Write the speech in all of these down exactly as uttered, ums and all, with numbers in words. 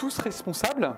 tous responsables.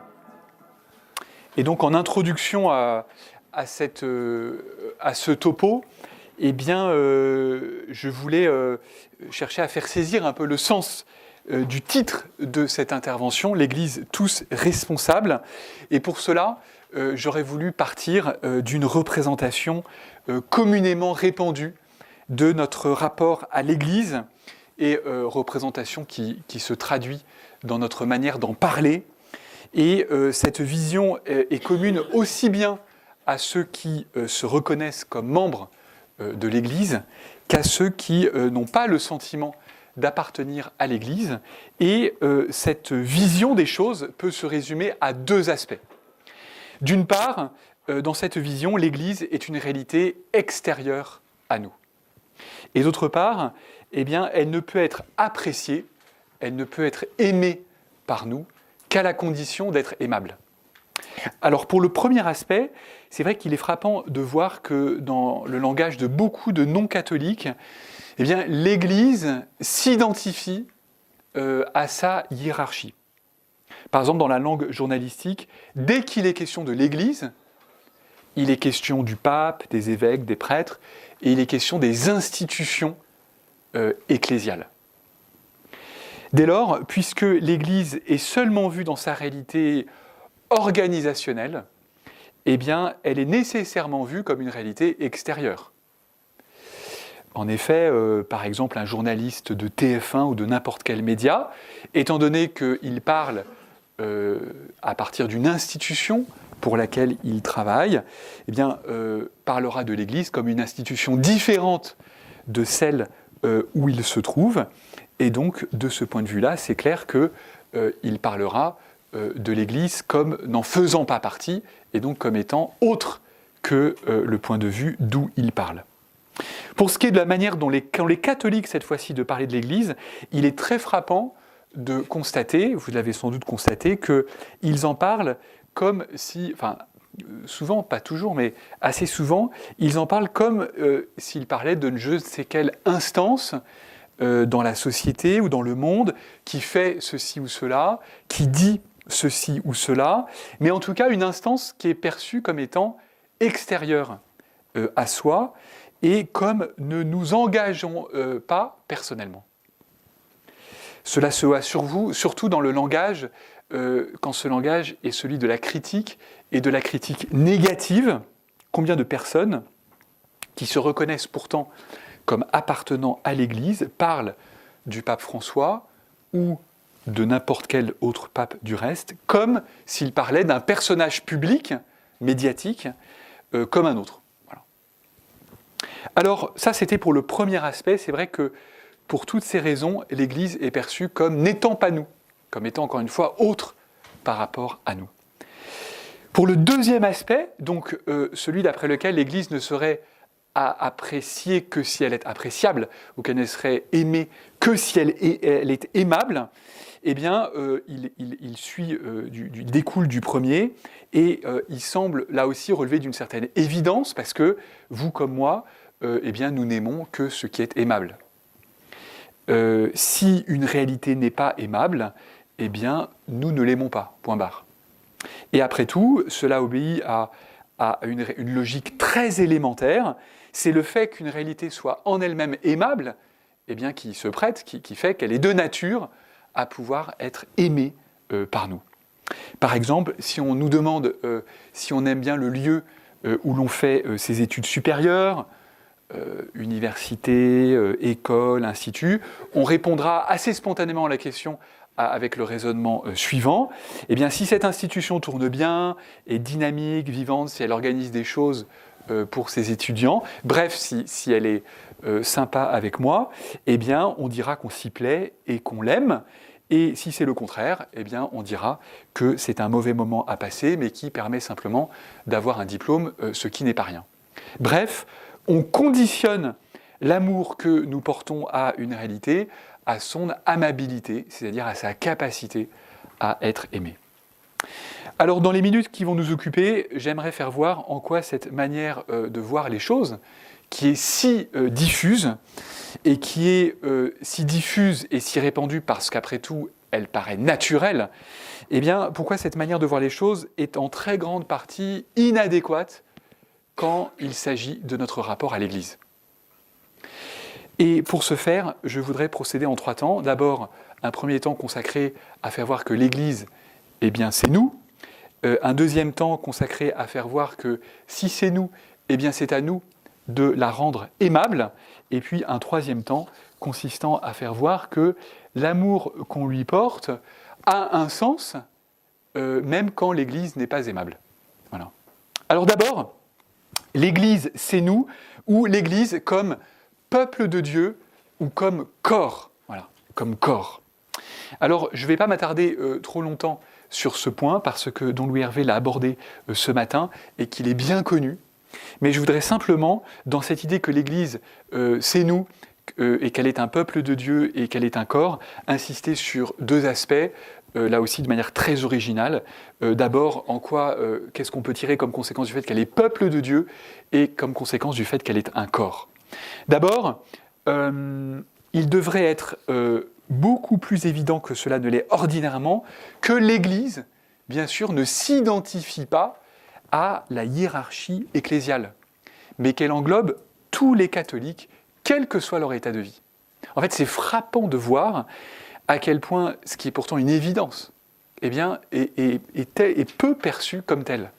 Et donc, en introduction à, à, cette, euh, à ce topo, eh bien, euh, je voulais euh, chercher à faire saisir un peu le sens euh, du titre de cette intervention, l'Église tous responsables. Et pour cela, euh, j'aurais voulu partir euh, d'une représentation euh, communément répandue de notre rapport à l'Église, et euh, représentation qui, qui se traduit dans notre manière d'en parler. Et euh, cette vision est, est commune aussi bien à ceux qui euh, se reconnaissent comme membres euh, de l'Église qu'à ceux qui euh, n'ont pas le sentiment d'appartenir à l'Église. Et euh, cette vision des choses peut se résumer à deux aspects. D'une part, euh, dans cette vision, l'Église est une réalité extérieure à nous. Et d'autre part, eh bien, elle ne peut être appréciée, elle ne peut être aimée par nous qu'à la condition d'être aimable. Alors pour le premier aspect, c'est vrai qu'il est frappant de voir que dans le langage de beaucoup de non-catholiques, eh bien, l'Église s'identifie euh, à sa hiérarchie. Par exemple, dans la langue journalistique, dès qu'il est question de l'Église, il est question du pape, des évêques, des prêtres, et il est question des institutions euh, ecclésiales. Dès lors, puisque l'Église est seulement vue dans sa réalité organisationnelle, eh bien, elle est nécessairement vue comme une réalité extérieure. En effet, euh, par exemple, un journaliste de T F un ou de n'importe quel média, étant donné qu'il parle euh, à partir d'une institution pour laquelle il travaille, eh bien, euh, parlera de l'Église comme une institution différente de celle euh, où il se trouve. Et donc, de ce point de vue-là, c'est clair qu'il euh, parlera euh, de l'Église comme n'en faisant pas partie, et donc comme étant autre que euh, le point de vue d'où il parle. Pour ce qui est de la manière dont les, quand les catholiques, cette fois-ci, de parler de l'Église, il est très frappant de constater, vous l'avez sans doute constaté, qu'ils en parlent comme si, enfin, souvent, pas toujours, mais assez souvent, ils en parlent comme euh, s'ils parlaient de je ne sais quelle instance euh, dans la société ou dans le monde qui fait ceci ou cela, qui dit ceci ou cela, mais en tout cas une instance qui est perçue comme étant extérieure euh, à soi et comme ne nous engageons euh, pas personnellement. Cela se voit sur vous, surtout dans le langage, euh, quand ce langage est celui de la critique, et de la critique négative. Combien de personnes qui se reconnaissent pourtant comme appartenant à l'Église parlent du pape François ou de n'importe quel autre pape du reste, comme s'ils parlaient d'un personnage public, médiatique, euh, comme un autre. Voilà. Alors, ça c'était pour le premier aspect. C'est vrai que pour toutes ces raisons, l'Église est perçue comme n'étant pas nous, comme étant encore une fois autre par rapport à nous. Pour le deuxième aspect, donc euh, celui d'après lequel l'Église ne serait à appréciée que si elle est appréciable, ou qu'elle ne serait aimée que si elle est, elle est aimable, eh bien, euh, il, il, il suit, euh, du, du, découle du premier, et euh, il semble là aussi relever d'une certaine évidence, parce que vous comme moi, euh, eh bien, nous n'aimons que ce qui est aimable. Euh, si une réalité n'est pas aimable, eh bien, nous ne l'aimons pas, point barre. Et après tout, cela obéit à, à une, une logique très élémentaire, c'est le fait qu'une réalité soit en elle-même aimable, eh bien, qui se prête, qui, qui fait qu'elle est de nature à pouvoir être aimée euh, par nous. Par exemple, si on nous demande euh, si on aime bien le lieu euh, où l'on fait euh, ses études supérieures, euh, université, euh, école, institut, on répondra assez spontanément à la question avec le raisonnement euh, suivant. Eh bien, si cette institution tourne bien, est dynamique, vivante, si elle organise des choses euh, pour ses étudiants, bref, si, si elle est euh, sympa avec moi, eh bien, on dira qu'on s'y plaît et qu'on l'aime. Et si c'est le contraire, eh bien, on dira que c'est un mauvais moment à passer, mais qui permet simplement d'avoir un diplôme, euh, ce qui n'est pas rien. Bref, on conditionne l'amour que nous portons à une réalité à son amabilité, c'est-à-dire à sa capacité à être aimé. Alors, dans les minutes qui vont nous occuper, j'aimerais faire voir en quoi cette manière euh, de voir les choses, qui est si euh, diffuse, et qui est euh, si diffuse et si répandue parce qu'après tout, elle paraît naturelle, eh bien, pourquoi cette manière de voir les choses est en très grande partie inadéquate quand il s'agit de notre rapport à l'Église. Et pour ce faire, je voudrais procéder en trois temps. D'abord, un premier temps consacré à faire voir que l'Église, eh bien, c'est nous. Euh, un deuxième temps consacré à faire voir que si c'est nous, eh bien, c'est à nous de la rendre aimable. Et puis un troisième temps consistant à faire voir que l'amour qu'on lui porte a un sens, euh, même quand l'Église n'est pas aimable. Voilà. Alors d'abord, l'Église, c'est nous, ou l'Église comme peuple de Dieu, ou comme corps. Voilà, comme corps. Alors, je ne vais pas m'attarder euh, trop longtemps sur ce point, parce que Don Louis Hervé l'a abordé euh, ce matin, et qu'il est bien connu. Mais je voudrais simplement, dans cette idée que l'Église, euh, c'est nous, euh, et qu'elle est un peuple de Dieu, et qu'elle est un corps, insister sur deux aspects, euh, là aussi de manière très originale. Euh, d'abord, en quoi, euh, qu'est-ce qu'on peut tirer comme conséquence du fait qu'elle est peuple de Dieu, et comme conséquence du fait qu'elle est un corps. D'abord, euh, il devrait être euh, beaucoup plus évident que cela ne l'est ordinairement que l'Église, bien sûr, ne s'identifie pas à la hiérarchie ecclésiale, mais qu'elle englobe tous les catholiques, quel que soit leur état de vie. En fait, c'est frappant de voir à quel point ce qui est pourtant une évidence, eh bien, est, est, est, est peu perçu comme tel.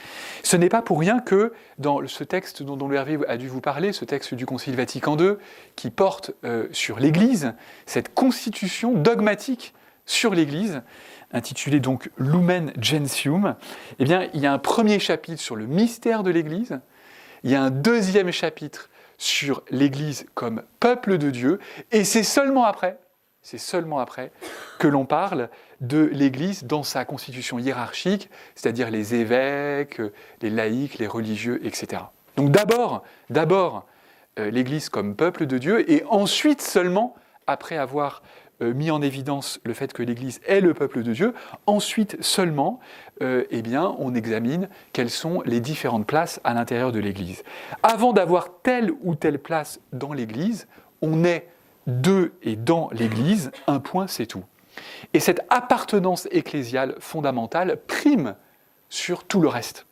Ce n'est pas pour rien que dans ce texte dont Don Louis Hervé a dû vous parler, ce texte du Concile Vatican deux, qui porte euh, sur l'Église, cette constitution dogmatique sur l'Église, intitulée donc Lumen Gentium, eh bien, il y a un premier chapitre sur le mystère de l'Église, il y a un deuxième chapitre sur l'Église comme peuple de Dieu, et c'est seulement après, c'est seulement après que l'on parle de l'Église dans sa constitution hiérarchique, c'est-à-dire les évêques, les laïcs, les religieux, et cetera. Donc d'abord, d'abord euh, l'Église comme peuple de Dieu, et ensuite seulement, après avoir euh, mis en évidence le fait que l'Église est le peuple de Dieu, ensuite seulement, euh, eh bien, on examine quelles sont les différentes places à l'intérieur de l'Église. Avant d'avoir telle ou telle place dans l'Église, on est de et dans l'Église, un point c'est tout. Et cette appartenance ecclésiale fondamentale prime sur tout le reste.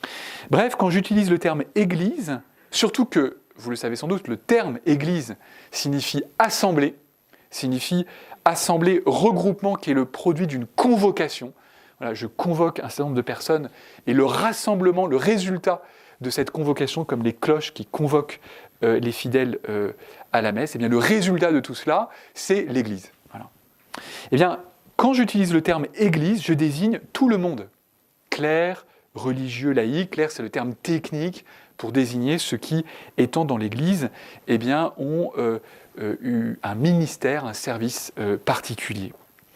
Bref, quand j'utilise le terme « Église », surtout que, vous le savez sans doute, le terme « Église » signifie « assemblée », signifie « assemblée, regroupement » qui est le produit d'une convocation. Voilà, je convoque un certain nombre de personnes et le rassemblement, le résultat de cette convocation, comme les cloches qui convoquent euh, les fidèles euh, à la messe, eh bien, le résultat de tout cela, c'est l'Église. Voilà. Eh bien, quand j'utilise le terme « Église », je désigne tout le monde. Clerc, religieux, laïc. Clerc, c'est le terme technique pour désigner ceux qui, étant dans l'Église, eh bien, ont euh, euh, eu un ministère, un service euh, particulier.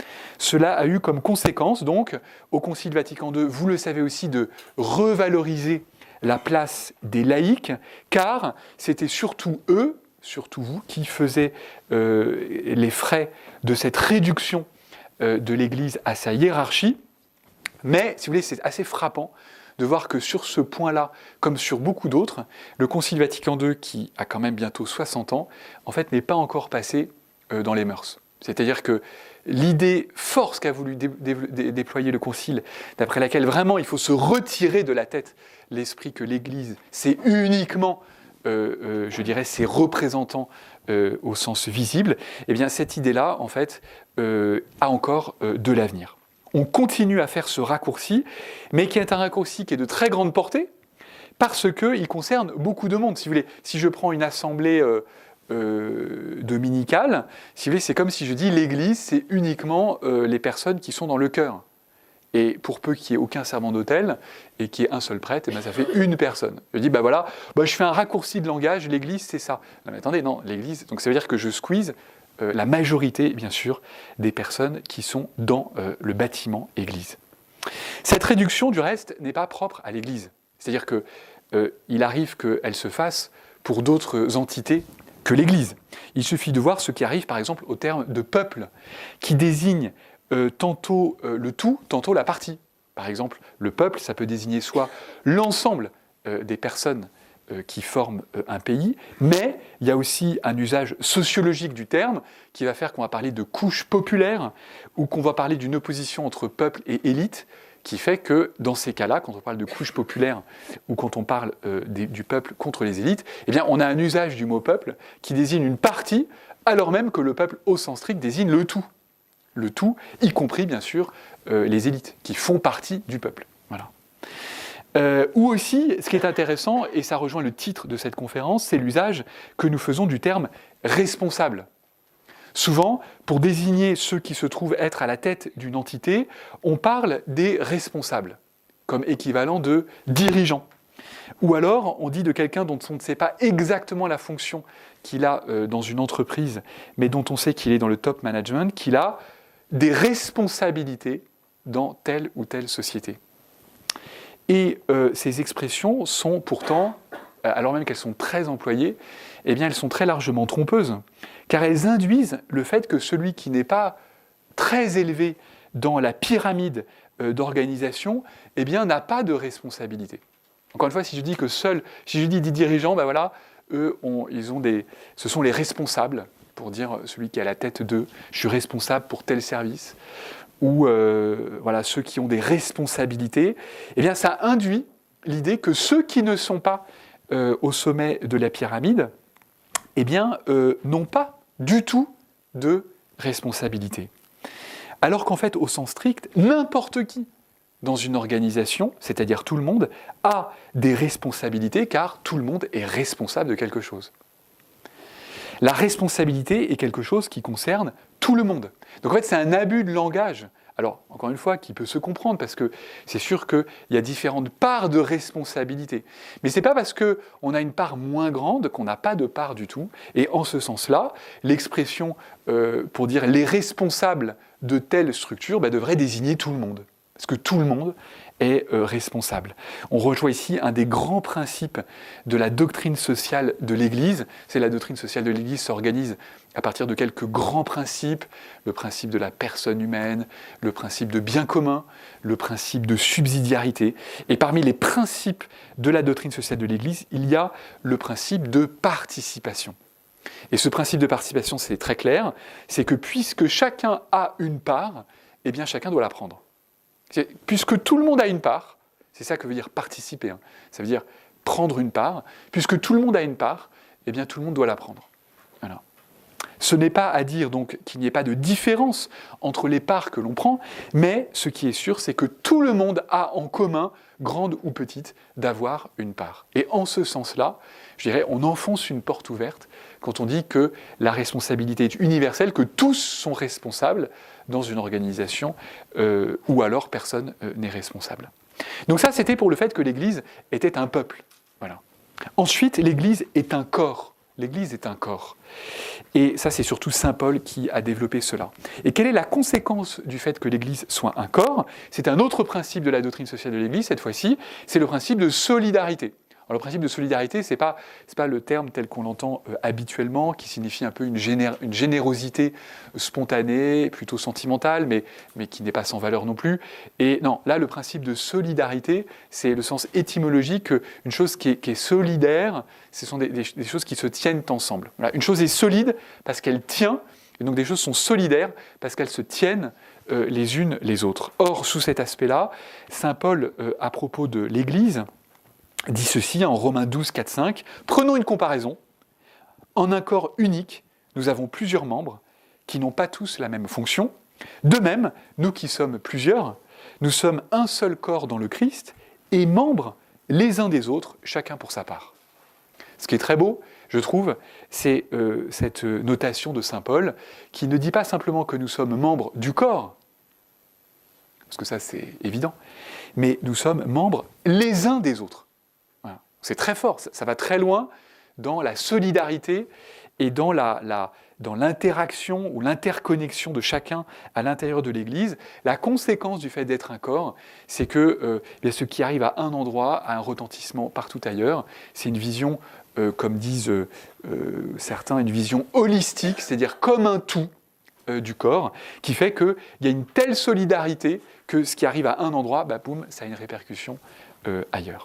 Cela a eu comme conséquence, donc, au Concile Vatican deux, vous le savez aussi, de revaloriser la place des laïcs, car c'était surtout eux, surtout vous, qui faisaient euh, les frais de cette réduction euh, de l'Église à sa hiérarchie. Mais, si vous voulez, c'est assez frappant de voir que sur ce point-là, comme sur beaucoup d'autres, le Concile Vatican deux, qui a quand même bientôt soixante ans, en fait, n'est pas encore passé euh, dans les mœurs. C'est-à-dire que l'idée force qu'a voulu dé- dé- déployer le Concile, d'après laquelle vraiment il faut se retirer de la tête l'esprit que l'Église, c'est uniquement, euh, euh, je dirais, ses représentants euh, au sens visible, eh bien cette idée-là, en fait, euh, a encore euh, de l'avenir. On continue à faire ce raccourci, mais qui est un raccourci qui est de très grande portée, parce qu'il concerne beaucoup de monde. Si vous voulez, si je prends une assemblée euh, euh, dominicale, si vous voulez, c'est comme si je dis l'Église, c'est uniquement euh, les personnes qui sont dans le chœur. Et pour peu qu'il n'y ait aucun serment d'autel et qu'il y ait un seul prêtre, eh bien, ça fait une personne. Je dis, bah voilà, bah je fais un raccourci de langage, l'Église, c'est ça. Non mais attendez, non, l'Église, donc ça veut dire que je squeeze euh, la majorité, bien sûr, des personnes qui sont dans euh, le bâtiment Église. Cette réduction, du reste, n'est pas propre à l'Église. C'est-à-dire qu'il euh, arrive qu'elle se fasse pour d'autres entités que l'Église. Il suffit de voir ce qui arrive, par exemple, au terme de peuple, qui désigne Euh, tantôt euh, le tout, tantôt la partie. Par exemple, le peuple, ça peut désigner soit l'ensemble euh, des personnes euh, qui forment euh, un pays, mais il y a aussi un usage sociologique du terme qui va faire qu'on va parler de couche populaire ou qu'on va parler d'une opposition entre peuple et élite, qui fait que dans ces cas-là, quand on parle de couche populaire ou quand on parle euh, des, du peuple contre les élites, eh bien on a un usage du mot peuple qui désigne une partie, alors même que le peuple au sens strict désigne le tout. Le tout, y compris bien sûr euh, les élites, qui font partie du peuple. Voilà. Euh, ou aussi, ce qui est intéressant, et ça rejoint le titre de cette conférence, c'est l'usage que nous faisons du terme « responsable ». Souvent, pour désigner ceux qui se trouvent être à la tête d'une entité, on parle des responsables, comme équivalent de dirigeants. Ou alors, on dit de quelqu'un dont on ne sait pas exactement la fonction qu'il a euh, dans une entreprise, mais dont on sait qu'il est dans le top management, qu'il a des responsabilités dans telle ou telle société. Et euh, ces expressions sont pourtant, alors même qu'elles sont très employées, eh bien elles sont très largement trompeuses, car elles induisent le fait que celui qui n'est pas très élevé dans la pyramide euh, d'organisation, eh bien n'a pas de responsabilité. Encore une fois, si je dis que seuls, si je dis des dirigeants, ben voilà, eux, ont, ils ont des, ce sont les responsables, pour dire celui qui est à la tête d'eux, je suis responsable pour tel service, ou euh, voilà, ceux qui ont des responsabilités, eh bien ça induit l'idée que ceux qui ne sont pas euh, au sommet de la pyramide, eh bien euh, n'ont pas du tout de responsabilité. Alors qu'en fait, au sens strict, n'importe qui dans une organisation, c'est-à-dire tout le monde, a des responsabilités car tout le monde est responsable de quelque chose. La responsabilité est quelque chose qui concerne tout le monde. Donc en fait, c'est un abus de langage. Alors, encore une fois, qui peut se comprendre, parce que c'est sûr qu'il y a différentes parts de responsabilité. Mais ce n'est pas parce qu'on a une part moins grande qu'on n'a pas de part du tout. Et en ce sens-là, l'expression euh, pour dire les responsables de telle structure bah, devrait désigner tout le monde. Parce que tout le monde est euh, responsable. On rejoint ici un des grands principes de la doctrine sociale de l'Église. C'est la doctrine sociale de l'Église s'organise à partir de quelques grands principes, le principe de la personne humaine, le principe de bien commun, le principe de subsidiarité. Et parmi les principes de la doctrine sociale de l'Église, il y a le principe de participation. Et ce principe de participation, c'est très clair, c'est que puisque chacun a une part, eh bien chacun doit la prendre. Puisque tout le monde a une part, c'est ça que veut dire participer, hein. Ça veut dire prendre une part, puisque tout le monde a une part, eh bien tout le monde doit la prendre. Voilà. Ce n'est pas à dire donc qu'il n'y ait pas de différence entre les parts que l'on prend, mais ce qui est sûr, c'est que tout le monde a en commun, grande ou petite, d'avoir une part. Et en ce sens-là, je dirais, on enfonce une porte ouverte quand on dit que la responsabilité est universelle, que tous sont responsables dans une organisation, euh, ou alors personne euh, n'est responsable. Donc ça, c'était pour le fait que l'Église était un peuple. Voilà. Ensuite, l'Église est un corps. L'Église est un corps. Et ça, c'est surtout saint Paul qui a développé cela. Et quelle est la conséquence du fait que l'Église soit un corps ? C'est un autre principe de la doctrine sociale de l'Église, cette fois-ci, c'est le principe de solidarité. Alors, le principe de solidarité, ce n'est pas, c'est pas le terme tel qu'on l'entend euh, habituellement, qui signifie un peu une, géné- une générosité spontanée, plutôt sentimentale, mais, mais qui n'est pas sans valeur non plus. Et non, là, le principe de solidarité, c'est le sens étymologique, une chose qui est, qui est solidaire, ce sont des, des, des choses qui se tiennent ensemble. Voilà. Une chose est solide parce qu'elle tient, et donc des choses sont solidaires parce qu'elles se tiennent euh, les unes les autres. Or, sous cet aspect-là, saint Paul, euh, à propos de l'Église, dit ceci en Romains douze, quatre, cinq. Prenons une comparaison. En un corps unique, nous avons plusieurs membres qui n'ont pas tous la même fonction. De même, nous qui sommes plusieurs, nous sommes un seul corps dans le Christ et membres les uns des autres, chacun pour sa part. Ce qui est très beau, je trouve, c'est euh, cette notation de saint Paul qui ne dit pas simplement que nous sommes membres du corps, parce que ça c'est évident, mais nous sommes membres les uns des autres. C'est très fort, ça, ça va très loin dans la solidarité et dans, la, la, dans l'interaction ou l'interconnexion de chacun à l'intérieur de l'Église. La conséquence du fait d'être un corps, c'est que euh, ce qui arrive à un endroit a un retentissement partout ailleurs. C'est une vision, euh, comme disent euh, certains, une vision holistique, c'est-à-dire comme un tout euh, du corps, qui fait qu'il y a une telle solidarité que ce qui arrive à un endroit, bah, boum, ça a une répercussion euh, ailleurs.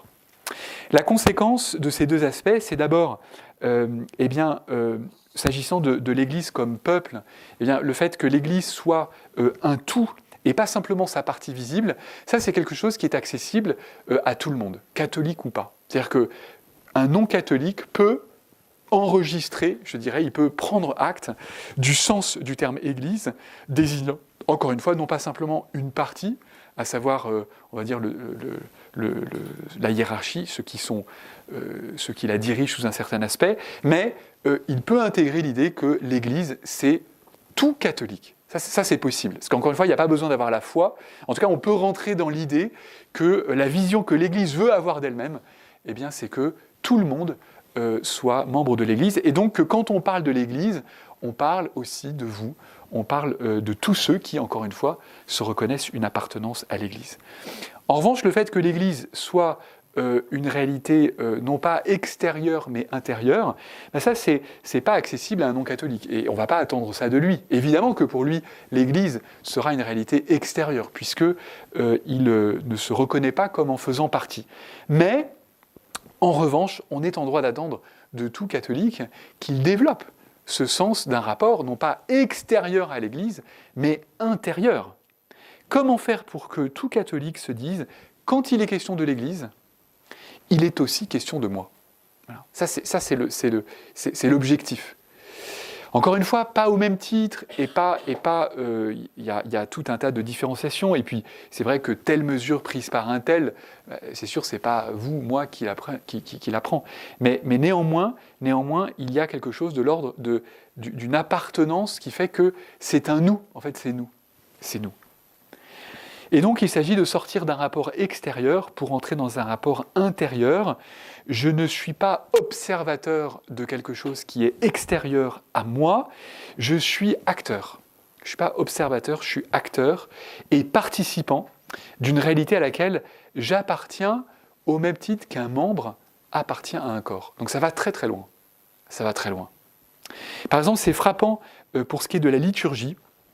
La conséquence de ces deux aspects, c'est d'abord, euh, eh bien, euh, s'agissant de, de l'Église comme peuple, eh bien, le fait que l'Église soit euh, un tout et pas simplement sa partie visible, ça c'est quelque chose qui est accessible euh, à tout le monde, catholique ou pas. C'est-à-dire qu'un non-catholique peut enregistrer, je dirais, il peut prendre acte du sens du terme Église, désignant, encore une fois, non pas simplement une partie, à savoir, euh, on va dire, le, le, le, le, la hiérarchie, ceux qui, sont, euh, ceux qui la dirigent sous un certain aspect, mais euh, il peut intégrer l'idée que l'Église, c'est tout catholique. Ça, ça, c'est possible. Parce qu'encore une fois, il n'y a pas besoin d'avoir la foi. En tout cas, on peut rentrer dans l'idée que la vision que l'Église veut avoir d'elle-même, eh bien, c'est que tout le monde euh, soit membre de l'Église. Et donc, que quand on parle de l'Église, on parle aussi de vous. On parle euh, de tous ceux qui, encore une fois, se reconnaissent une appartenance à l'Église. En revanche, le fait que l'Église soit euh, une réalité euh, non pas extérieure mais intérieure, ben ça, c'est, c'est pas accessible à un non-catholique. Et on ne va pas attendre ça de lui. Évidemment que pour lui, l'Église sera une réalité extérieure, puisqu'il euh, euh, ne se reconnaît pas comme en faisant partie. Mais, en revanche, on est en droit d'attendre de tout catholique qu'il développe ce sens d'un rapport non pas extérieur à l'Église, mais intérieur. Comment faire pour que tout catholique se dise, quand il est question de l'Église, il est aussi question de moi. Voilà. Ça, c'est, ça c'est, le, c'est, le, c'est, c'est l'objectif. Encore une fois, pas au même titre, et pas, et pas, euh, y a, y a tout un tas de différenciations. Et puis, c'est vrai que telle mesure prise par un tel, c'est sûr, c'est pas vous, moi, qui l'apprend. Qui, qui, qui l'apprend. Mais, mais néanmoins, néanmoins, il y a quelque chose de l'ordre de, d'une appartenance qui fait que c'est un nous. En fait, c'est nous. C'est nous. Et donc, il s'agit de sortir d'un rapport extérieur pour entrer dans un rapport intérieur. Je ne suis pas observateur de quelque chose qui est extérieur à moi, je suis acteur. Je ne suis pas observateur, je suis acteur et participant d'une réalité à laquelle j'appartiens au même titre qu'un membre appartient à un corps. Donc ça va très très loin. Ça va très loin. Par exemple, c'est frappant pour ce qui est de la liturgie,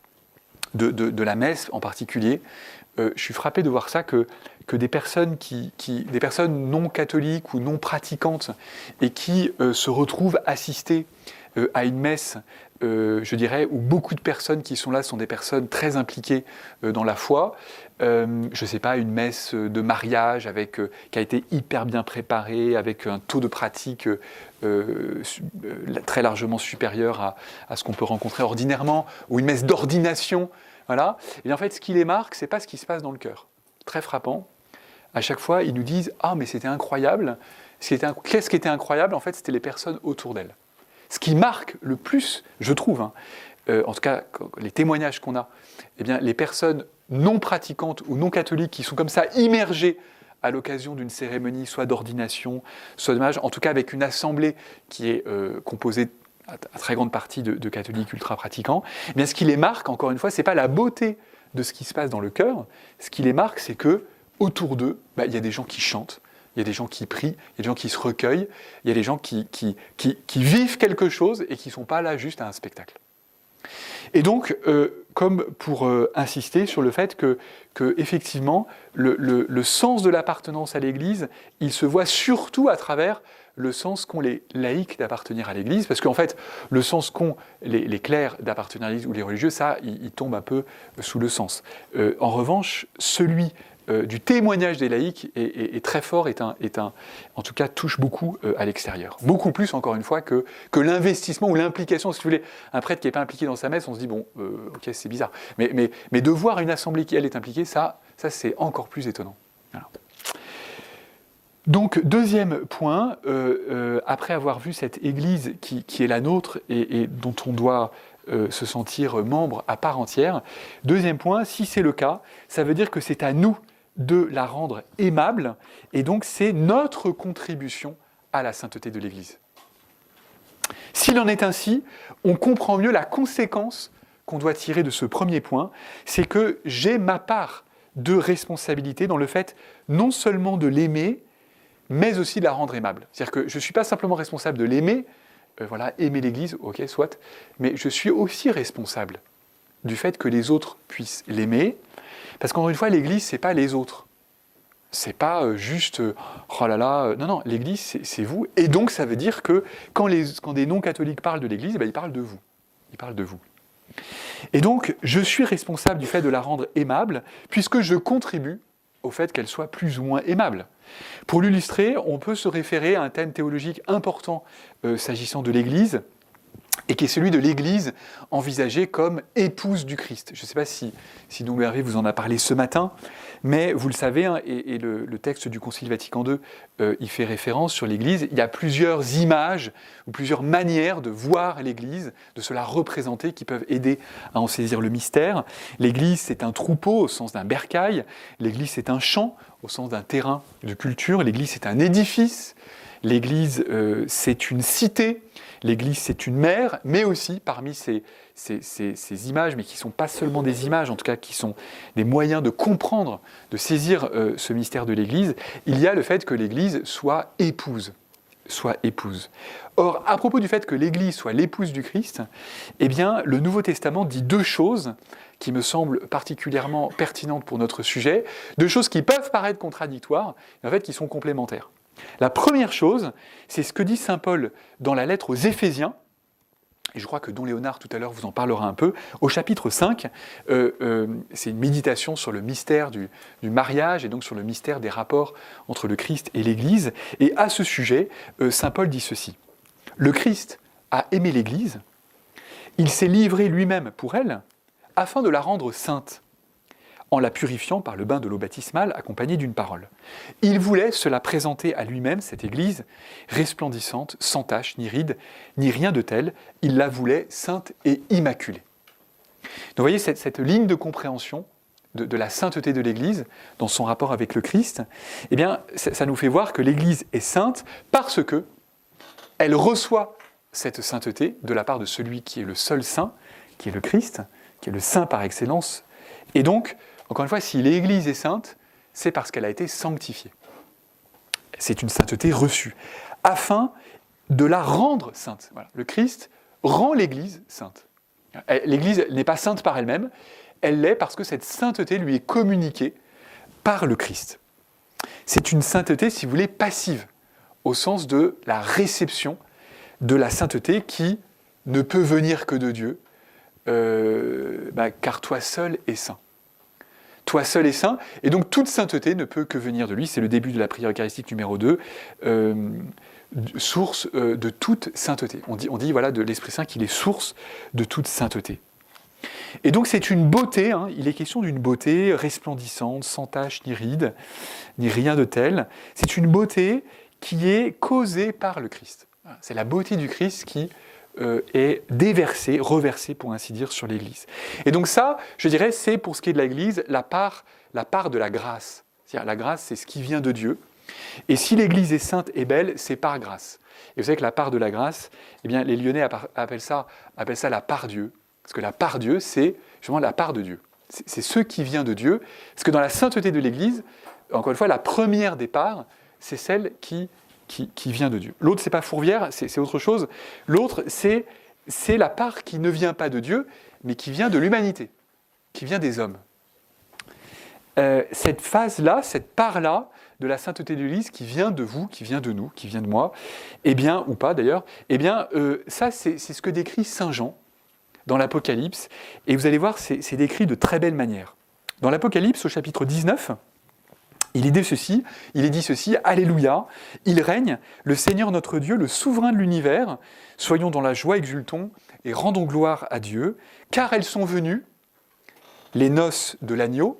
de, de, de la messe en particulier. Euh, je suis frappé de voir ça, que, que des, personnes qui, qui, des personnes non catholiques ou non pratiquantes et qui euh, se retrouvent assistées euh, à une messe, euh, je dirais, où beaucoup de personnes qui sont là sont des personnes très impliquées euh, dans la foi. Euh, je ne sais pas, une messe de mariage avec, euh, qui a été hyper bien préparée, avec un taux de pratique euh, euh, très largement supérieur à, à ce qu'on peut rencontrer ordinairement, ou une messe d'ordination. Voilà. Et en fait, ce qui les marque, ce n'est pas ce qui se passe dans le cœur. Très frappant. À chaque fois, ils nous disent « Ah, mais c'était incroyable ». Qu'est-ce qui était incroyable ? En fait, c'était les personnes autour d'elles. Ce qui marque le plus, je trouve, hein, euh, en tout cas, les témoignages qu'on a, eh bien, les personnes non pratiquantes ou non catholiques qui sont comme ça immergées à l'occasion d'une cérémonie, soit d'ordination, soit de mariage, en tout cas avec une assemblée qui est euh, composée à très grande partie de, de catholiques ultra-pratiquants, eh bien, ce qui les marque, encore une fois, ce n'est pas la beauté de ce qui se passe dans le cœur, ce qui les marque, c'est que autour d'eux, bah, il y a des gens qui chantent, il y a des gens qui prient, il y a des gens qui se recueillent, il y a des gens qui, qui, qui, qui vivent quelque chose et qui ne sont pas là juste à un spectacle. Et donc, euh, comme pour euh, insister sur le fait que, que effectivement, le, le, le sens de l'appartenance à l'Église, il se voit surtout à travers le sens qu'ont les laïcs d'appartenir à l'Église, parce qu'en fait, le sens qu'ont les, les clercs d'appartenir à l'Église ou les religieux, ça, il, il tombe un peu sous le sens. Euh, en revanche, celui euh, du témoignage des laïcs est, est, est très fort, est un, est un, en tout cas touche beaucoup euh, à l'extérieur. Beaucoup plus, encore une fois, que, que l'investissement ou l'implication. Si vous voulez, un prêtre qui n'est pas impliqué dans sa messe, on se dit, bon, euh, ok, c'est bizarre. Mais, mais, mais de voir une assemblée qui, elle, est impliquée, ça, ça c'est encore plus étonnant. Voilà. Donc, deuxième point, euh, euh, après avoir vu cette Église qui, qui est la nôtre et, et dont on doit euh, se sentir membre à part entière, deuxième point, si c'est le cas, ça veut dire que c'est à nous de la rendre aimable, et donc c'est notre contribution à la sainteté de l'Église. S'il en est ainsi, on comprend mieux la conséquence qu'on doit tirer de ce premier point, c'est que j'ai ma part de responsabilité dans le fait non seulement de l'aimer, mais aussi de la rendre aimable. C'est-à-dire que je ne suis pas simplement responsable de l'aimer, euh, voilà, aimer l'Église, ok, soit, mais je suis aussi responsable du fait que les autres puissent l'aimer, parce qu'encore une fois, l'Église, ce n'est pas les autres, C'est pas euh, juste, euh, oh là là, euh, non, non, l'Église, c'est, c'est vous. Et donc, ça veut dire que quand, les, quand des non-catholiques parlent de l'Église, eh ben, ils parlent de vous. Ils parlent de vous. Et donc, je suis responsable du fait de la rendre aimable, puisque je contribue au fait qu'elle soit plus ou moins aimable. Pour l'illustrer, on peut se référer à un thème théologique important euh, s'agissant de l'Église, et qui est celui de l'Église envisagée comme épouse du Christ. Je ne sais pas si, si Don Hervé vous en a parlé ce matin, mais vous le savez, hein, et, et le, le texte du Concile Vatican deux euh, y fait référence sur l'Église. Il y a plusieurs images ou plusieurs manières de voir l'Église, de se la représenter, qui peuvent aider à en saisir le mystère. L'Église, c'est un troupeau au sens d'un bercail. L'Église, c'est un champ au sens d'un terrain de culture. L'Église, c'est un édifice. L'Église, euh, c'est une cité. L'Église, c'est une mère, mais aussi, parmi ces, ces, ces, ces images, mais qui ne sont pas seulement des images, en tout cas qui sont des moyens de comprendre, de saisir euh, ce mystère de l'Église, il y a le fait que l'Église soit épouse. Soit épouse. Or, à propos du fait que l'Église soit l'épouse du Christ, eh bien, le Nouveau Testament dit deux choses qui me semblent particulièrement pertinentes pour notre sujet, deux choses qui peuvent paraître contradictoires, mais en fait qui sont complémentaires. La première chose, c'est ce que dit saint Paul dans la lettre aux Éphésiens, et je crois que Don Léonard tout à l'heure vous en parlera un peu, au chapitre cinq, euh, euh, c'est une méditation sur le mystère du, du mariage, et donc sur le mystère des rapports entre le Christ et l'Église, et à ce sujet, euh, saint Paul dit ceci. « Le Christ a aimé l'Église, il s'est livré lui-même pour elle, afin de la rendre sainte, en la purifiant par le bain de l'eau baptismale accompagné d'une parole. Il voulait se la présenter à lui-même, cette Église, resplendissante, sans tache, ni ride, ni rien de tel. Il la voulait sainte et immaculée. » Donc vous voyez cette, cette ligne de compréhension de, de la sainteté de l'Église dans son rapport avec le Christ, eh bien, ça, ça nous fait voir que l'Église est sainte parce que elle reçoit cette sainteté de la part de celui qui est le seul saint, qui est le Christ, qui est le saint par excellence. Et donc, encore une fois, si l'Église est sainte, c'est parce qu'elle a été sanctifiée. C'est une sainteté reçue, afin de la rendre sainte. Voilà. Le Christ rend l'Église sainte. L'Église n'est pas sainte par elle-même, elle l'est parce que cette sainteté lui est communiquée par le Christ. C'est une sainteté, si vous voulez, passive, au sens de la réception de la sainteté qui ne peut venir que de Dieu, euh, bah, car toi seul es saint. Toi seul est saint, et donc toute sainteté ne peut que venir de lui. C'est le début de la prière eucharistique numéro deux, euh, source euh, de toute sainteté. On dit, on dit voilà, de l'Esprit Saint qu'il est source de toute sainteté. Et donc c'est une beauté, hein, il est question d'une beauté resplendissante, sans tache ni ride, ni rien de tel. C'est une beauté qui est causée par le Christ. C'est la beauté du Christ qui euh, est déversée, reversée pour ainsi dire sur l'Église. Et donc ça, je dirais, c'est pour ce qui est de l'Église, la part, la part de la grâce. C'est-à-dire la grâce, c'est ce qui vient de Dieu. Et si l'Église est sainte et belle, c'est par grâce. Et vous savez que la part de la grâce, eh bien, les Lyonnais appellent ça, appellent ça la part Dieu. Parce que la part Dieu, c'est justement la part de Dieu. C'est, c'est ce qui vient de Dieu. Parce que dans la sainteté de l'Église, encore une fois, la première des parts, c'est celle qui, qui, qui vient de Dieu. L'autre, c'est pas Fourvière, c'est, c'est autre chose. L'autre, c'est, c'est la part qui ne vient pas de Dieu, mais qui vient de l'humanité, qui vient des hommes. Euh, cette phase-là, cette part-là, de la sainteté de l'Église qui vient de vous, qui vient de nous, qui vient de moi, eh bien, ou pas d'ailleurs, eh bien, euh, ça, c'est, c'est ce que décrit saint Jean dans l'Apocalypse, et vous allez voir, c'est, c'est décrit de très belle manière. Dans l'Apocalypse, au chapitre dix-neuf, il est dit ceci, il est dit ceci, Alléluia, il règne, le Seigneur notre Dieu, le souverain de l'univers, soyons dans la joie, exultons, et rendons gloire à Dieu, car elles sont venues, les noces de l'agneau,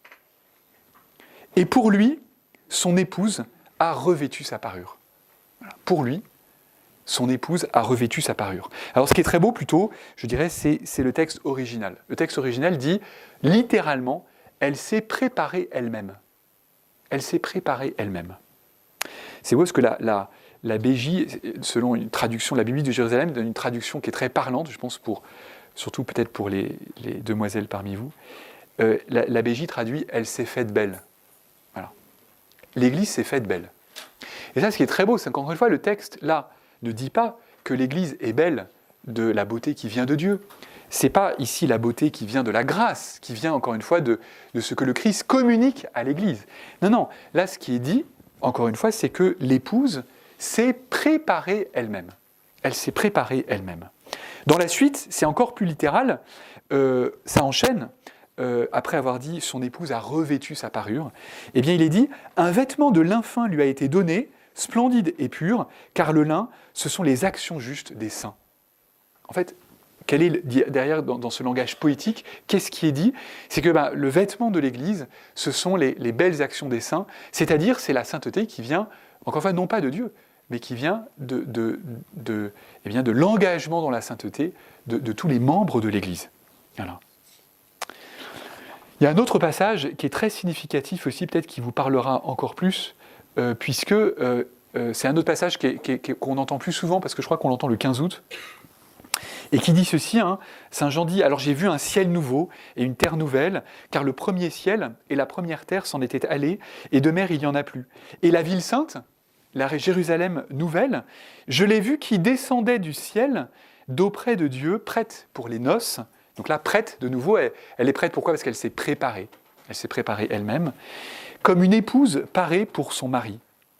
et pour lui, son épouse a revêtu sa parure. Voilà. Pour lui, son épouse a revêtu sa parure. Alors ce qui est très beau plutôt, je dirais, c'est, c'est le texte original. Le texte original dit, littéralement, elle s'est préparée elle-même. Elle s'est préparée elle-même. C'est beau parce que la, la, la B J, selon une traduction, la Bible de Jérusalem, donne une traduction qui est très parlante, je pense, pour, surtout peut-être pour les, les demoiselles parmi vous. Euh, la, la B J traduit « elle s'est faite belle ». Voilà. L'Église s'est faite belle. Et ça, ce qui est très beau, c'est qu'encore une fois, le texte, là, ne dit pas que l'Église est belle de la beauté qui vient de Dieu, c'est pas ici la beauté qui vient de la grâce, qui vient encore une fois de, de ce que le Christ communique à l'Église. Non, non, là ce qui est dit, encore une fois, c'est que l'épouse s'est préparée elle-même. Elle s'est préparée elle-même. Dans la suite, c'est encore plus littéral, euh, ça enchaîne, euh, après avoir dit « son épouse a revêtu sa parure », eh bien il est dit « un vêtement de lin fin lui a été donné, splendide et pur, car le lin, ce sont les actions justes des saints. » En fait, quel est le, derrière, dans, dans ce langage poétique, qu'est-ce qui est dit? C'est que ben, le vêtement de l'Église, ce sont les, les belles actions des saints, c'est-à-dire c'est la sainteté qui vient, encore une fois, non pas de Dieu, mais qui vient de, de, de, eh bien, de l'engagement dans la sainteté de, de tous les membres de l'Église. Voilà. Il y a un autre passage qui est très significatif aussi, peut-être qui vous parlera encore plus, euh, puisque euh, euh, c'est un autre passage qui est, qui est, qui est, qu'on entend plus souvent, parce que je crois qu'on l'entend le quinze août, et qui dit ceci, hein, Saint Jean dit « Alors j'ai vu un ciel nouveau et une terre nouvelle, car le premier ciel et la première terre s'en étaient allés, et de mer il n'y en a plus. Et la ville sainte, la Jérusalem nouvelle, je l'ai vue qui descendait du ciel d'auprès de Dieu, prête pour les noces. » Donc là, prête, de nouveau, elle, elle est prête, pourquoi? Parce qu'elle s'est préparée. Elle s'est préparée elle-même, comme une épouse parée pour son mari.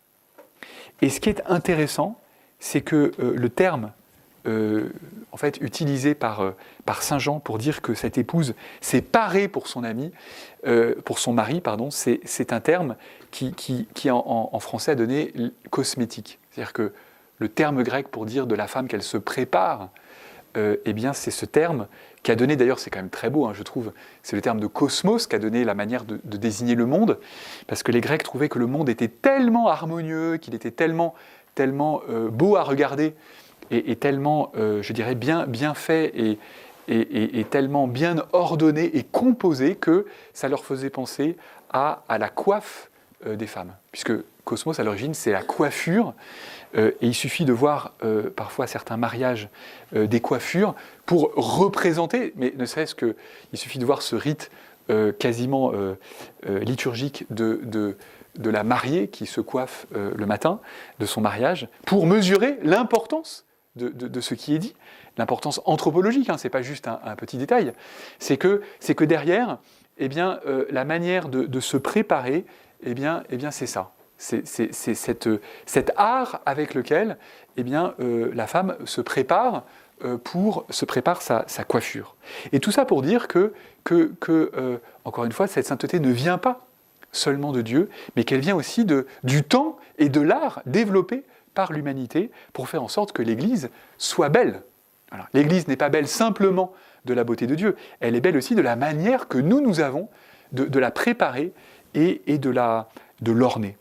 Et ce qui est intéressant, c'est que euh, le terme euh, en fait, utilisé par, euh, par Saint Jean pour dire que cette épouse s'est parée pour son ami, euh, pour son mari, pardon, c'est, c'est un terme qui, qui, qui en, en français a donné cosmétique. C'est-à-dire que le terme grec pour dire de la femme qu'elle se prépare, euh, eh bien, c'est ce terme qui a donné, d'ailleurs, c'est quand même très beau, hein, je trouve, c'est le terme de cosmos qui a donné la manière de, de désigner le monde, parce que les Grecs trouvaient que le monde était tellement harmonieux, qu'il était tellement, tellement euh, beau à regarder, et, et tellement, euh, je dirais, bien, bien fait, et, et, et, et tellement bien ordonné et composé, que ça leur faisait penser à, à la coiffe euh, des femmes, puisque cosmos, à l'origine, c'est la coiffure, euh, et il suffit de voir euh, parfois certains mariages euh, des coiffures pour représenter, mais ne serait-ce que, il suffit de voir ce rite euh, quasiment euh, euh, liturgique de, de, de la mariée qui se coiffe euh, le matin de son mariage, pour mesurer l'importance de, de, de ce qui est dit, l'importance anthropologique, hein, c'est pas juste un, un petit détail, c'est que, c'est que derrière, eh bien, euh, la manière de, de se préparer, eh bien, eh bien c'est ça. C'est, c'est, c'est cette, cet art avec lequel eh bien, euh, la femme se prépare euh, pour se prépare sa, sa coiffure. Et tout ça pour dire que, que, que euh, encore une fois, cette sainteté ne vient pas seulement de Dieu, mais qu'elle vient aussi de, du temps et de l'art développé par l'humanité pour faire en sorte que l'Église soit belle. Alors, l'Église n'est pas belle simplement de la beauté de Dieu, elle est belle aussi de la manière que nous, nous avons de, de la préparer et, et de, la, de l'orner.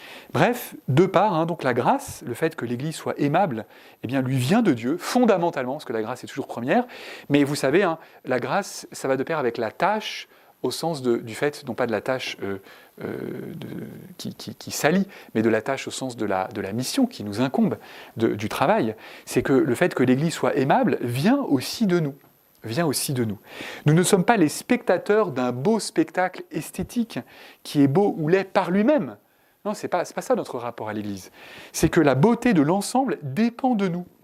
Bref, de part, hein, donc la grâce, le fait que l'Église soit aimable, eh bien, lui vient de Dieu, fondamentalement, parce que la grâce est toujours première, mais vous savez, hein, la grâce, ça va de pair avec la tâche, au sens de, du fait, non pas de la tâche euh, euh, de, qui, qui, qui salit, mais de la tâche au sens de la, de la mission qui nous incombe, de, du travail, c'est que le fait que l'Église soit aimable vient aussi de nous. vient aussi de nous. Nous ne sommes pas les spectateurs d'un beau spectacle esthétique qui est beau ou laid par lui-même. Non, ce n'est pas, c'est pas ça notre rapport à l'Église. C'est que la beauté de l'ensemble dépend de nous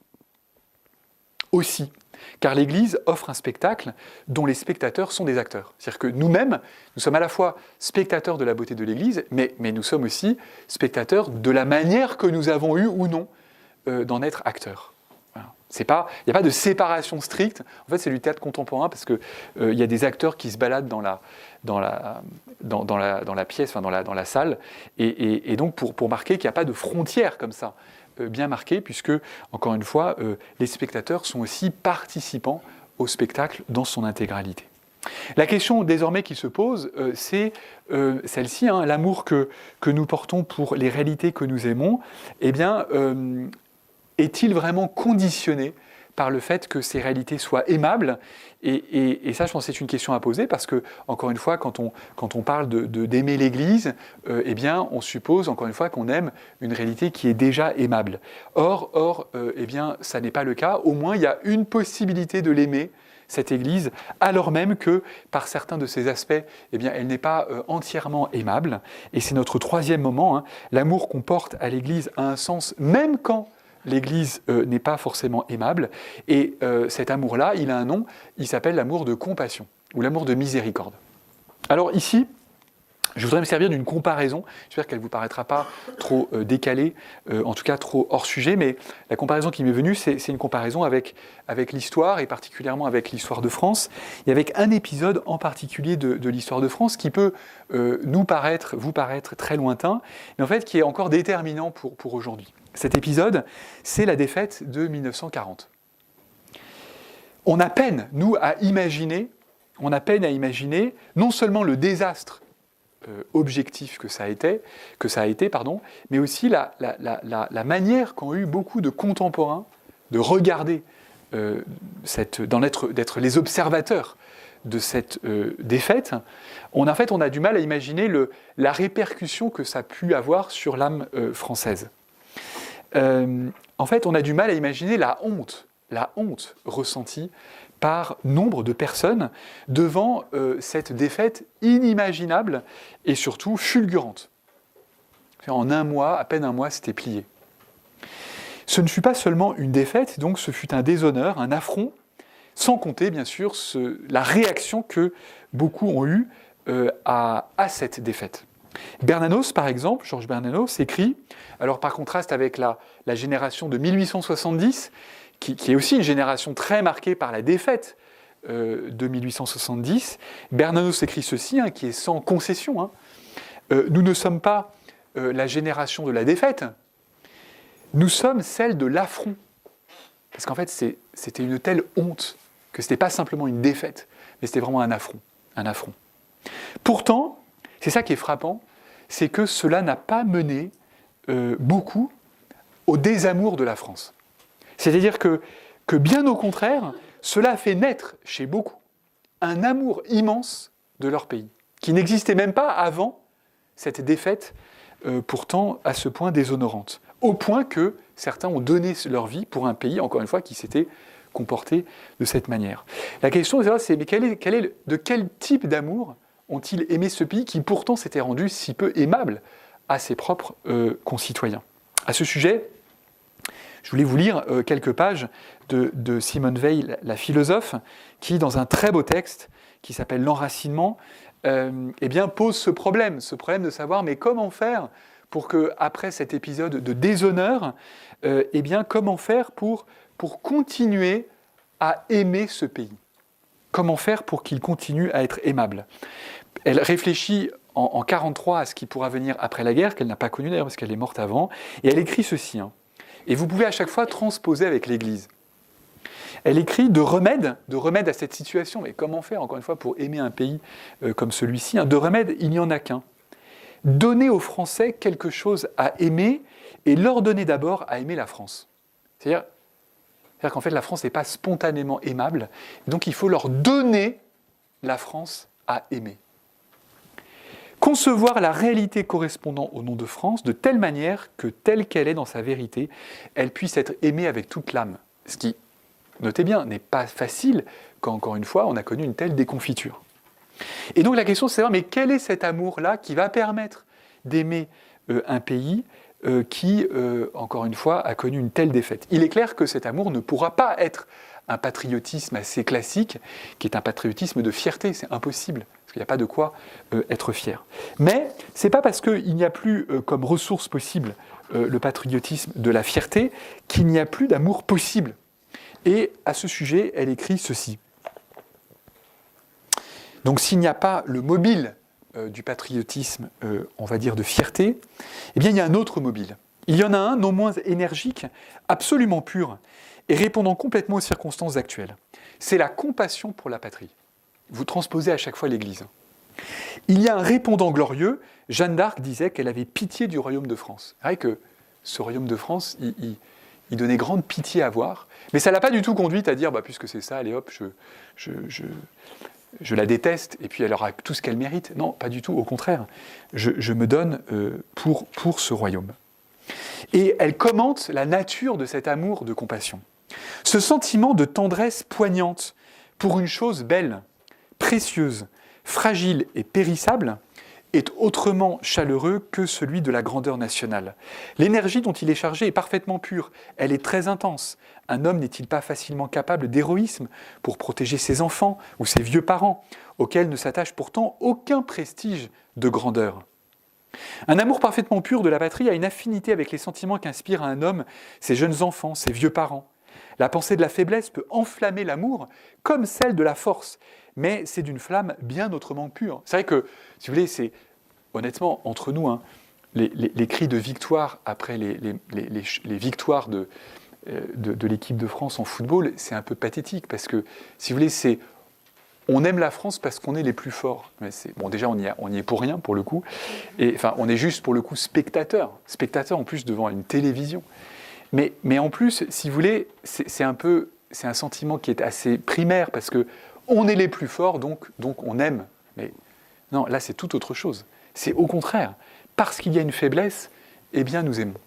aussi. Car l'Église offre un spectacle dont les spectateurs sont des acteurs. C'est-à-dire que nous-mêmes, nous sommes à la fois spectateurs de la beauté de l'Église, mais, mais nous sommes aussi spectateurs de la manière que nous avons eu ou non euh, d'en être acteurs. Voilà. C'est pas, il n'y a pas de séparation stricte. En fait, c'est du théâtre contemporain parce qu'il euh, y a des acteurs qui se baladent dans la, dans la, dans, dans la, dans la pièce, enfin dans la, dans la salle, et, et, et donc pour, pour marquer qu'il n'y a pas de frontières comme ça, euh, bien marquées, puisque, encore une fois, euh, les spectateurs sont aussi participants au spectacle dans son intégralité. La question désormais qui se pose, euh, c'est euh, celle-ci, hein, l'amour que, que nous portons pour les réalités que nous aimons, eh bien, euh, est-il vraiment conditionné par le fait que ces réalités soient aimables ? et, et, et ça, je pense que c'est une question à poser, parce que, encore une fois, quand on, quand on parle de, de, d'aimer l'Église, euh, eh bien, on suppose, encore une fois, qu'on aime une réalité qui est déjà aimable. Or, or euh, eh bien, ça n'est pas le cas. Au moins, il y a une possibilité de l'aimer, cette Église, alors même que, par certains de ses aspects, eh bien, elle n'est pas euh, entièrement aimable. Et c'est notre troisième moment, hein, l'amour qu'on porte à l'Église a un sens, même quand l'Église euh, n'est pas forcément aimable. Et euh, cet amour-là, il a un nom, il s'appelle l'amour de compassion, ou l'amour de miséricorde. Alors ici, je voudrais me servir d'une comparaison, j'espère qu'elle ne vous paraîtra pas trop euh, décalée, euh, en tout cas trop hors sujet, mais la comparaison qui m'est venue, c'est, c'est une comparaison avec, avec l'histoire, et particulièrement avec l'histoire de France, et avec un épisode en particulier de, de l'histoire de France qui peut euh, nous paraître, vous paraître très lointain, mais en fait qui est encore déterminant pour, pour aujourd'hui. Cet épisode, c'est la défaite de mille neuf cent quarante. On a peine, nous, à imaginer, on a peine à imaginer non seulement le désastre Euh, objectif que ça a été, que ça a été pardon, mais aussi la, la, la, la manière qu'ont eu beaucoup de contemporains de regarder, euh, cette, d'en être, d'être les observateurs de cette euh, défaite. On, en fait, on a du mal à imaginer le, la répercussion que ça a pu avoir sur l'âme euh, française. Euh, en fait, on a du mal à imaginer la honte, la honte ressentie par nombre de personnes devant euh, cette défaite inimaginable et surtout fulgurante. En un mois, à peine un mois, c'était plié. Ce ne fut pas seulement une défaite, donc ce fut un déshonneur, un affront, sans compter bien sûr ce, la réaction que beaucoup ont eue euh, à, à cette défaite. Bernanos, par exemple, Georges Bernanos écrit, alors par contraste avec la, la génération de mille huit cent soixante-dix, Qui, qui est aussi une génération très marquée par la défaite euh, de mille huit cent soixante-dix. Bernanos écrit ceci, hein, qui est sans concession. Hein. Euh, nous ne sommes pas euh, la génération de la défaite, nous sommes celle de l'affront. Parce qu'en fait, c'est, c'était une telle honte que ce n'était pas simplement une défaite, mais c'était vraiment un affront, un affront. Pourtant, c'est ça qui est frappant, c'est que cela n'a pas mené euh, beaucoup au désamour de la France. C'est-à-dire que, que bien au contraire, cela a fait naître chez beaucoup un amour immense de leur pays, qui n'existait même pas avant cette défaite euh, pourtant à ce point déshonorante. Au point que certains ont donné leur vie pour un pays, encore une fois, qui s'était comporté de cette manière. La question, c'est mais quel est, quel est, de quel type d'amour ont-ils aimé ce pays qui pourtant s'était rendu si peu aimable à ses propres euh, concitoyens ? À ce sujet, je voulais vous lire euh, quelques pages de, de Simone Weil, la, la philosophe, qui, dans un très beau texte qui s'appelle L'enracinement, euh, eh bien, pose ce problème, ce problème de savoir mais comment faire pour que, après cet épisode de déshonneur, euh, eh bien, comment faire pour, pour continuer à aimer ce pays ? Comment faire pour qu'il continue à être aimable ? Elle réfléchit en, en quarante-trois à ce qui pourra venir après la guerre, qu'elle n'a pas connu d'ailleurs parce qu'elle est morte avant, et elle écrit ceci, hein. Et vous pouvez à chaque fois transposer avec l'Église. Elle écrit de remède, de remède à cette situation. Mais comment faire, encore une fois, pour aimer un pays euh, comme celui-ci, hein, de remède, il n'y en a qu'un. Donner aux Français quelque chose à aimer et leur donner d'abord à aimer la France. C'est-à-dire, c'est-à-dire qu'en fait, la France n'est pas spontanément aimable. Donc, il faut leur donner la France à aimer. Concevoir la réalité correspondant au nom de France de telle manière que, telle qu'elle est dans sa vérité, elle puisse être aimée avec toute l'âme. Ce qui, notez bien, n'est pas facile quand, encore une fois, on a connu une telle déconfiture. Et donc la question, c'est de savoir, mais quel est cet amour-là qui va permettre d'aimer euh, un pays euh, qui, euh, encore une fois, a connu une telle défaite ? Il est clair que cet amour ne pourra pas être un patriotisme assez classique, qui est un patriotisme de fierté, c'est impossible. Parce qu'il n'y a pas de quoi euh, être fier. Mais ce n'est pas parce qu'il n'y a plus euh, comme ressource possible euh, le patriotisme de la fierté qu'il n'y a plus d'amour possible. Et à ce sujet, elle écrit ceci. Donc s'il n'y a pas le mobile euh, du patriotisme, euh, on va dire de fierté, eh bien il y a un autre mobile. Il y en a un non moins énergique, absolument pur, et répondant complètement aux circonstances actuelles. C'est la compassion pour la patrie. Vous transposez à chaque fois l'Église. Il y a un répondant glorieux. Jeanne d'Arc disait qu'elle avait pitié du royaume de France. C'est vrai que ce royaume de France, il, il, il donnait grande pitié à voir, mais ça ne l'a pas du tout conduite à dire, bah, puisque c'est ça, allez hop, je, je, je, je la déteste, et puis elle aura tout ce qu'elle mérite. Non, pas du tout, au contraire. Je, je me donne euh, pour, pour ce royaume. Et elle commente la nature de cet amour de compassion. Ce sentiment de tendresse poignante pour une chose belle, précieuse, fragile et périssable, est autrement chaleureux que celui de la grandeur nationale. L'énergie dont il est chargé est parfaitement pure, elle est très intense. Un homme n'est-il pas facilement capable d'héroïsme pour protéger ses enfants ou ses vieux parents, auxquels ne s'attache pourtant aucun prestige de grandeur ? Un amour parfaitement pur de la patrie a une affinité avec les sentiments qu'inspirent à un homme ses jeunes enfants, ses vieux parents. La pensée de la faiblesse peut enflammer l'amour comme celle de la force, mais c'est d'une flamme bien autrement pure. C'est vrai que, si vous voulez, c'est honnêtement, entre nous, hein, les, les, les cris de victoire après les, les, les, les, les victoires de, de, de l'équipe de France en football, c'est un peu pathétique, parce que, si vous voulez, c'est on aime la France parce qu'on est les plus forts. Mais c'est, bon, déjà, on y, a, on y est pour rien, pour le coup. Et, enfin, on est juste, pour le coup, spectateur. Spectateur, en plus, devant une télévision. Mais, mais en plus, si vous voulez, c'est, c'est un peu, c'est un sentiment qui est assez primaire, parce qu'on est les plus forts, donc, donc on aime. Mais non, là, c'est tout autre chose. C'est au contraire. Parce qu'il y a une faiblesse, eh bien, nous aimons.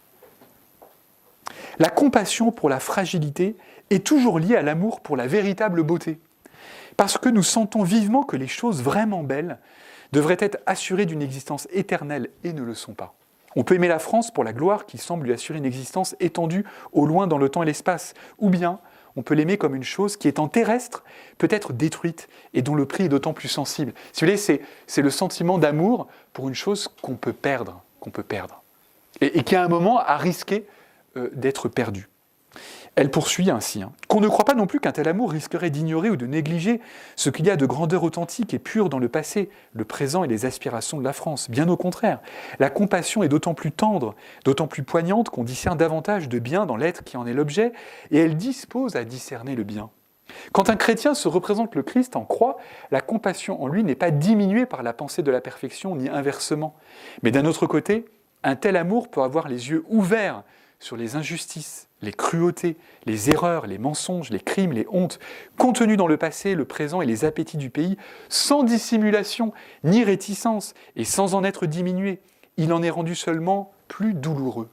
La compassion pour la fragilité est toujours liée à l'amour pour la véritable beauté. Parce que nous sentons vivement que les choses vraiment belles devraient être assurées d'une existence éternelle et ne le sont pas. On peut aimer la France pour la gloire qui semble lui assurer une existence étendue au loin dans le temps et l'espace, ou bien on peut l'aimer comme une chose qui, étant terrestre, peut être détruite et dont le prix est d'autant plus sensible. Si vous voulez, c'est, c'est le sentiment d'amour pour une chose qu'on peut perdre, qu'on peut perdre, et, et qui à un moment a risqué euh, d'être perdue. Elle poursuit ainsi, hein, qu'on ne croit pas non plus qu'un tel amour risquerait d'ignorer ou de négliger ce qu'il y a de grandeur authentique et pure dans le passé, le présent et les aspirations de la France. Bien au contraire, la compassion est d'autant plus tendre, d'autant plus poignante qu'on discerne davantage de bien dans l'être qui en est l'objet, et elle dispose à discerner le bien. Quand un chrétien se représente le Christ en croix, la compassion en lui n'est pas diminuée par la pensée de la perfection, ni inversement. Mais d'un autre côté, un tel amour peut avoir les yeux ouverts sur les injustices, les cruautés, les erreurs, les mensonges, les crimes, les hontes, contenus dans le passé, le présent et les appétits du pays, sans dissimulation, ni réticence, et sans en être diminué. Il en est rendu seulement plus douloureux.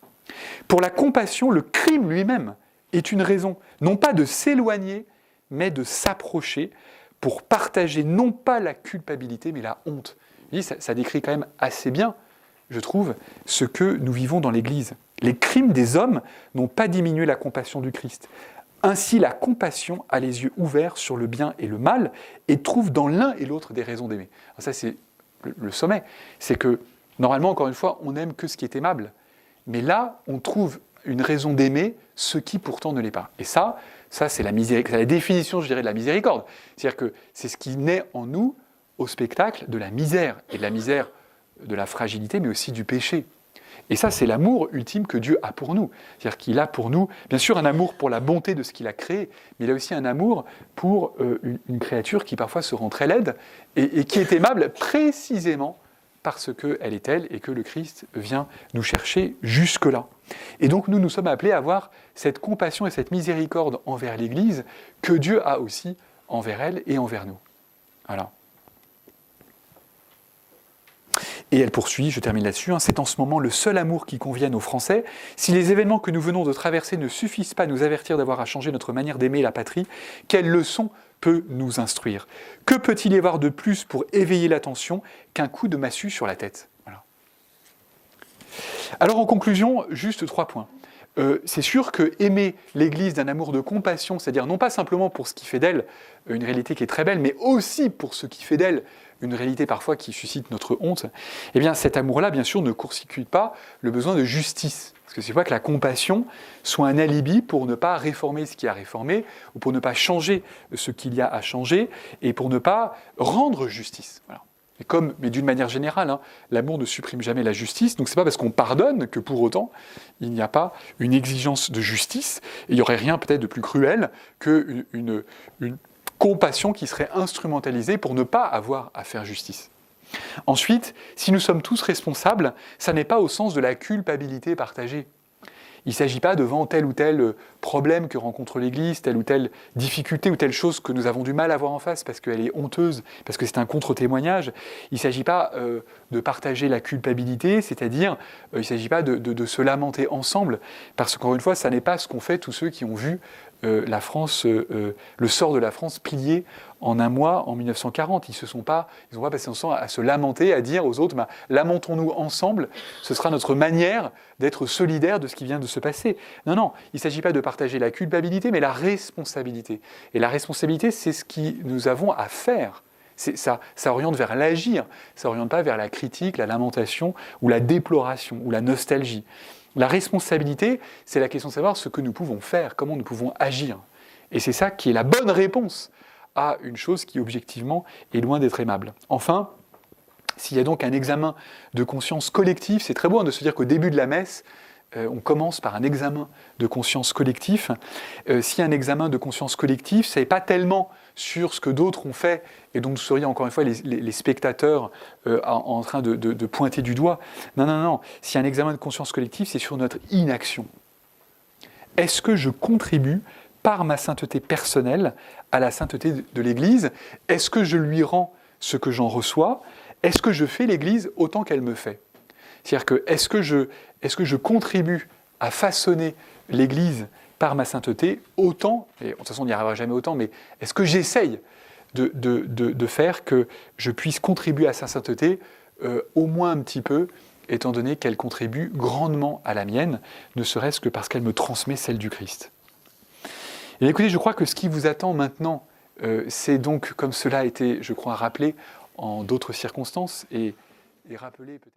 Pour la compassion, le crime lui-même est une raison, non pas de s'éloigner, mais de s'approcher, pour partager non pas la culpabilité, mais la honte. Ça, ça décrit quand même assez bien, je trouve, ce que nous vivons dans l'Église. Les crimes des hommes n'ont pas diminué la compassion du Christ. Ainsi, la compassion a les yeux ouverts sur le bien et le mal et trouve dans l'un et l'autre des raisons d'aimer. Alors ça, c'est le, le sommet. C'est que, normalement, encore une fois, on n'aime que ce qui est aimable. Mais là, on trouve une raison d'aimer ce qui pourtant ne l'est pas. Et ça, ça c'est la miséricorde, c'est la définition, je dirais, de la miséricorde. C'est-à-dire que c'est ce qui naît en nous au spectacle de la misère, et de la misère de la fragilité, mais aussi du péché. Et ça, c'est l'amour ultime que Dieu a pour nous. C'est-à-dire qu'il a pour nous, bien sûr, un amour pour la bonté de ce qu'il a créé, mais il a aussi un amour pour euh, une, une créature qui parfois se rend très laide et, et qui est aimable précisément parce qu'elle est telle et que le Christ vient nous chercher jusque-là. Et donc nous, nous sommes appelés à avoir cette compassion et cette miséricorde envers l'Église que Dieu a aussi envers elle et envers nous. Voilà. Et elle poursuit, je termine là-dessus, hein, c'est en ce moment le seul amour qui convienne aux Français. Si les événements que nous venons de traverser ne suffisent pas à nous avertir d'avoir à changer notre manière d'aimer la patrie, quelle leçon peut nous instruire ? Que peut-il y avoir de plus pour éveiller l'attention qu'un coup de massue sur la tête ? Voilà. Alors en conclusion, juste trois points. Euh, c'est sûr que aimer l'Église d'un amour de compassion, c'est-à-dire non pas simplement pour ce qui fait d'elle une réalité qui est très belle, mais aussi pour ce qui fait d'elle une réalité parfois qui suscite notre honte, eh bien cet amour-là, bien sûr, ne court-circuite pas le besoin de justice. Parce que c'est pas que la compassion soit un alibi pour ne pas réformer ce qu'il y a à réformer, ou pour ne pas changer ce qu'il y a à changer, et pour ne pas rendre justice. Voilà. Et comme, mais d'une manière générale, hein, l'amour ne supprime jamais la justice, donc c'est pas parce qu'on pardonne que pour autant il n'y a pas une exigence de justice, et il n'y aurait rien peut-être de plus cruel qu'une une, une compassion qui serait instrumentalisée pour ne pas avoir à faire justice. Ensuite, si nous sommes tous responsables, ça n'est pas au sens de la culpabilité partagée. Il ne s'agit pas devant tel ou tel problème que rencontre l'Église, telle ou telle difficulté ou telle chose que nous avons du mal à voir en face parce qu'elle est honteuse, parce que c'est un contre-témoignage. Il ne s'agit pas euh, de partager la culpabilité, c'est-à-dire euh, il ne s'agit pas de, de, de se lamenter ensemble, parce qu'encore une fois, ça n'est pas ce qu'ont fait tous ceux qui ont vu euh, la France, euh, euh, le sort de la France plié en un mois en mille neuf cent quarante. Ils se sont pas, ils n'ont pas passé son temps à se lamenter, à dire aux autres, bah, lamentons-nous ensemble, ce sera notre manière d'être solidaires de ce qui vient de se passer. Non, non, il ne s'agit pas de partager la culpabilité, mais la responsabilité. Et la responsabilité, c'est ce que nous avons à faire. C'est, ça, ça oriente vers l'agir, ça oriente pas vers la critique, la lamentation, ou la déploration, ou la nostalgie. La responsabilité, c'est la question de savoir ce que nous pouvons faire, comment nous pouvons agir. Et c'est ça qui est la bonne réponse à une chose qui, objectivement, est loin d'être aimable. Enfin, s'il y a donc un examen de conscience collective, c'est très beau hein, de se dire qu'au début de la messe, euh, on commence par un examen de conscience collective. Euh, s'il y a un examen de conscience collective, ce n'est pas tellement sur ce que d'autres ont fait, et donc vous seriez encore une fois les, les, les spectateurs euh, en, en train de, de, de pointer du doigt. Non, non, non. S'il y a un examen de conscience collective, c'est sur notre inaction. Est-ce que je contribue par ma sainteté personnelle à la sainteté de l'Église? Est-ce que je lui rends ce que j'en reçois? Est-ce que je fais l'Église autant qu'elle me fait? C'est-à-dire que est-ce que je, est-ce que je contribue à façonner l'Église par ma sainteté autant, et de toute façon on n'y arrivera jamais autant, mais est-ce que j'essaye de, de, de, de faire que je puisse contribuer à sa sainteté euh, au moins un petit peu, étant donné qu'elle contribue grandement à la mienne, ne serait-ce que parce qu'elle me transmet celle du Christ. Et écoutez, je crois que ce qui vous attend maintenant, euh, c'est donc, comme cela a été, je crois, rappelé en d'autres circonstances, et, et rappelé peut-être...